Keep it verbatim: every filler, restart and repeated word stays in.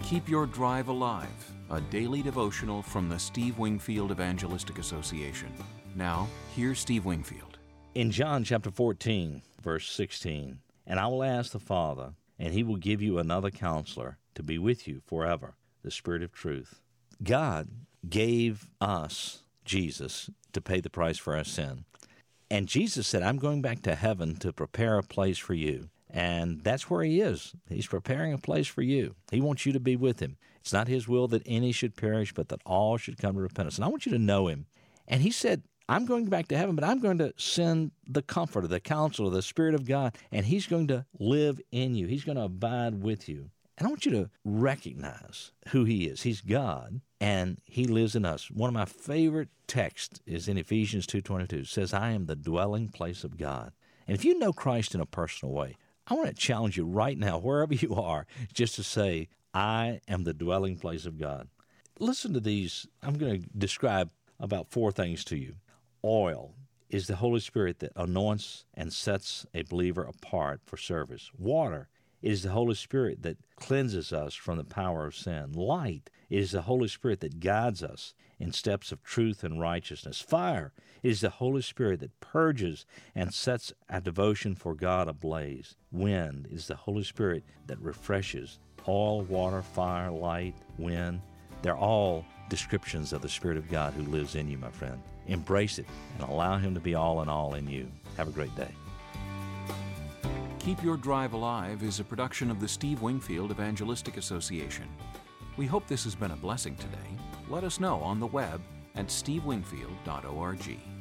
Keep Your Drive Alive, a daily devotional from the Steve Wingfield Evangelistic Association. Now, here's Steve Wingfield. In John chapter fourteen, verse sixteen, "And I will ask the Father, and He will give you another counselor to be with you forever, the Spirit of truth." God gave us Jesus to pay the price for our sin. And Jesus said, "I'm going back to heaven to prepare a place for you." And that's where He is. He's preparing a place for you. He wants you to be with Him. It's not His will that any should perish, but that all should come to repentance. And I want you to know Him. And He said, "I'm going back to heaven, but I'm going to send the Comforter, the Counselor, the Spirit of God, and He's going to live in you. He's going to abide with you." And I want you to recognize who He is. He's God, and He lives in us. One of my favorite texts is in Ephesians two twenty-two. It says, "I am the dwelling place of God." And if you know Christ in a personal way, I want to challenge you right now, wherever you are, just to say, "I am the dwelling place of God." Listen to these. I'm going to describe about four things to you. Oil is the Holy Spirit that anoints and sets a believer apart for service. Water is the Holy Spirit that cleanses us from the power of sin. Light is the Holy Spirit that guides us in steps of truth and righteousness. Fire is the Holy Spirit that purges and sets our devotion for God ablaze. Wind is the Holy Spirit that refreshes. Oil, water, fire, light, wind, they're all descriptions of the Spirit of God who lives in you, my friend. Embrace it and allow Him to be all in all in you. Have a great day. Keep Your Drive Alive is a production of the Steve Wingfield Evangelistic Association. We hope this has been a blessing today. Let us know on the web at steve wingfield dot org.